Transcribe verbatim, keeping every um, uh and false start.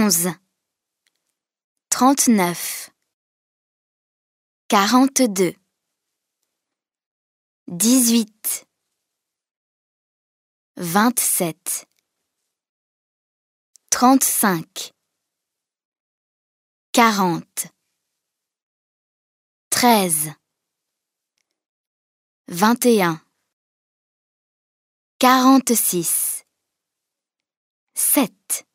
onze, trente-neuf, quarante-deux, dix-huit, vingt-sept, trente-cinq, quarante, treize, vingt et un, quarante-six, sept.